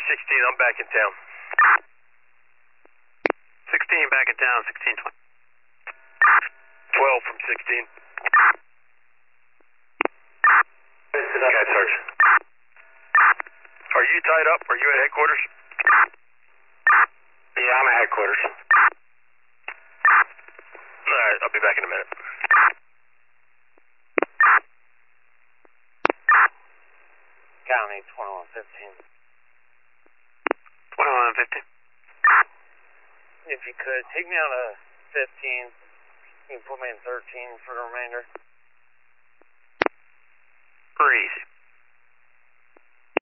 16, I'm back in town. 16 back in town, 1620. 12 from 16. Okay, Sarge. Are you tied up? Are you at headquarters? Yeah, I'm at headquarters. Alright, I'll be back in a minute. County 2115. 2115. If you could, take me out of 15. You can put me in 13 for the remainder. Breeze.